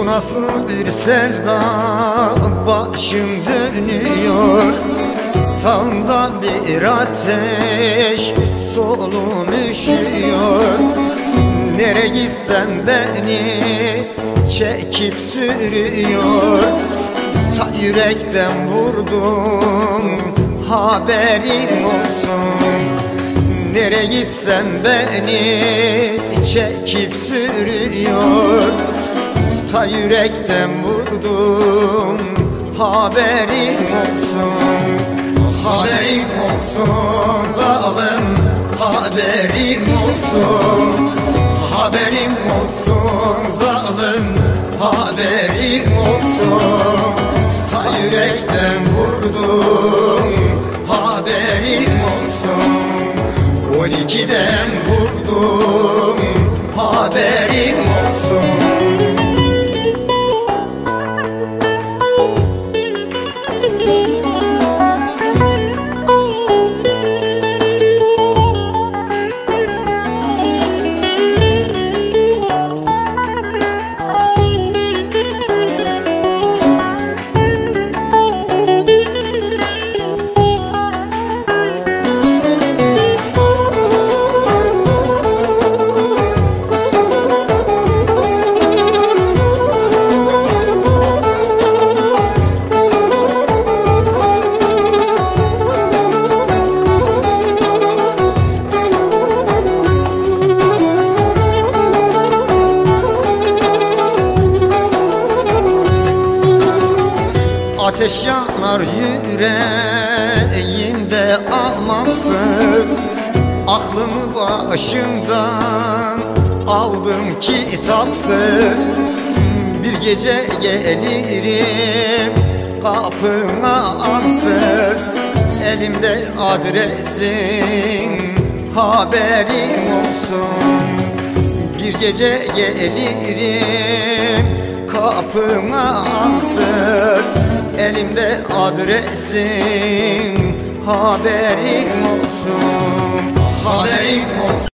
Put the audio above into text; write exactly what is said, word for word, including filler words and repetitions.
nasıl bir sevda, başım dönüyor. Sağımda bir ateş, solum üşüyor. Nere gitsem beni çekip sürüyor. Ta yürekten vurdum, haberin olsun. Nere gitsem beni çekip sürüyor. Ta yürekten vurdum, haberin olsun. Haberin olsun zalim, haberin olsun. Haberin olsun zalim, haberin olsun. Ta yürekten vurdum, haberin olsun. On ikiden vurdum, haberin olsun. Ateş yanar yüreğimde amansız. Aklımı başımdan aldım kitapsız. Bir gece gelirim kapına ansız. Elimde adresin, haberin olsun. Bir gece gelirim kapına ansız. Elimde adresin, haberin olsun. Haberin olsun.